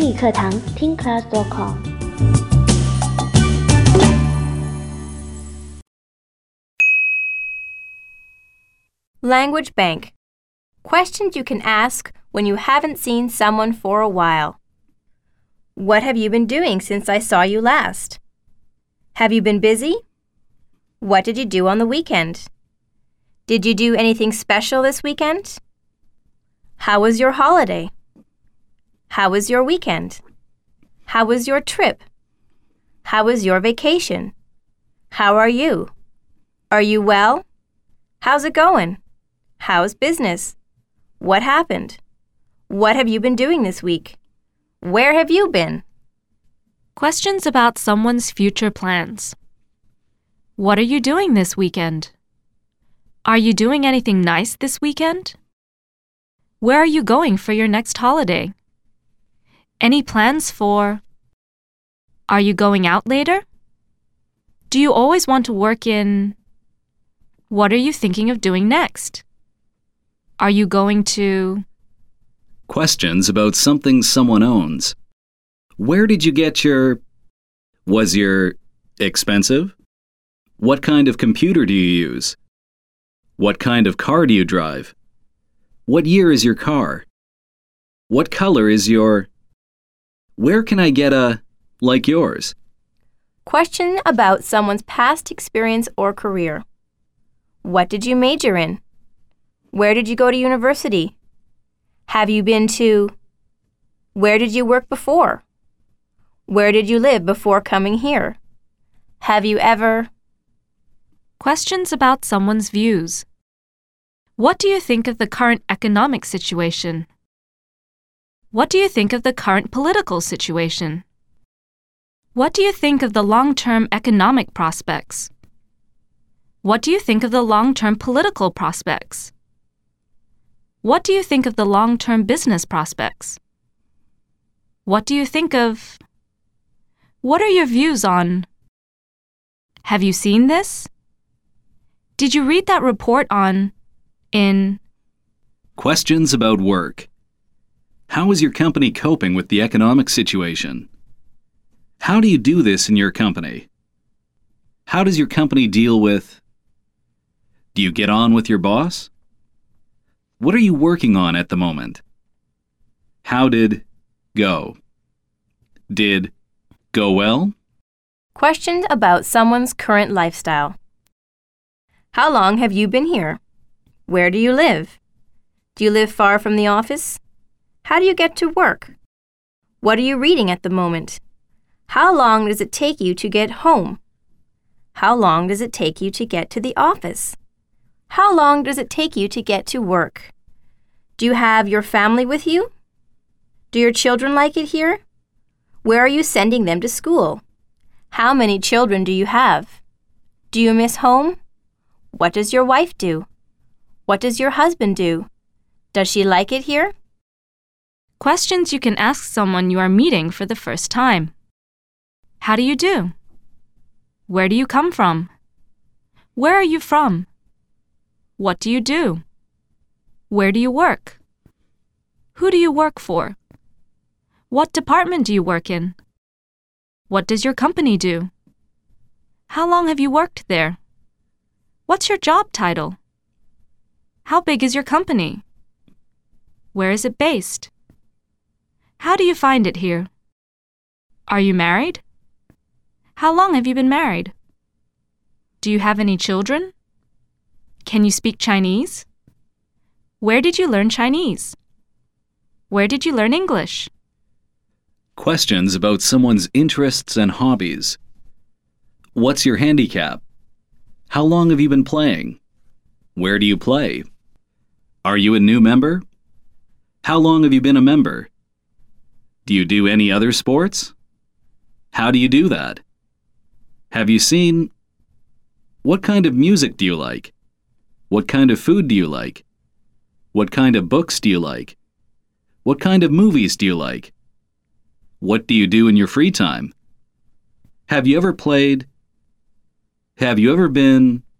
英语课堂听 class.com。 Language Bank. Questions you can ask when you haven't seen someone for a while. What have you been doing since I saw you last? Have you been busy? What did you do on the weekend? Did you do anything special this weekend? How was your holiday? How was your weekend? How was your trip? How was your vacation? How are you? Are you well? How's it going? How's business? What happened? What have you been doing this week? Where have you been? Questions about someone's future plans. What are you doing this weekend? Are you doing anything nice this weekend? Where are you going for your next holiday? Any plans for? Are you going out later? Do you always want to work in? What are you thinking of doing next? Are you going to? Questions about something someone owns. Where did you get your? Was your expensive? What kind of computer do you use? What kind of car do you drive? What year is your car? What color is your? Where can I get a like yours? Question about someone's past experience or career. What did you major in? Where did you go to university? Have you been to? Where did you work before? Where did you live before coming here? Have you ever? Questions about someone's views. What do you think of the current economic situation? What do you think of the current political situation? What do you think of the long-term economic prospects? What do you think of the long-term political prospects? What do you think of the long-term business prospects? What do you think of? What are your views on? Have you seen this? Did you read that report on? In? Questions about work. How is your company coping with the economic situation? How do you do this in your company? How does your company deal with? Do you get on with your boss? What are you working on at the moment? How did go? Did go well? Questions about someone's current lifestyle. How long have you been here? Where do you live? Do you live far from the office? How do you get to work? What are you reading at the moment? How long does it take you to get home? How long does it take you to get to the office? How long does it take you to get to work? Do you have your family with you? Do your children like it here? Where are you sending them to school? How many children do you have? Do you miss home? What does your wife do? What does your husband do? Does she like it here? Questions you can ask someone you are meeting for the first time. How do you do? Where do you come from? Where are you from? What do you do? Where do you work? Who do you work for? What department do you work in? What does your company do? How long have you worked there? What's your job title? How big is your company? Where is it based? How do you find it here? Are you married? How long have you been married? Do you have any children? Can you speak Chinese? Where did you learn Chinese? Where did you learn English? Questions about someone's interests and hobbies. What's your handicap? How long have you been playing? Where do you play? Are you a new member? How long have you been a member? Do you do any other sports? How do you do that? Have you seen? What kind of music do you like? What kind of food do you like? What kind of books do you like? What kind of movies do you like? What do you do in your free time? Have you ever played? Have you ever been?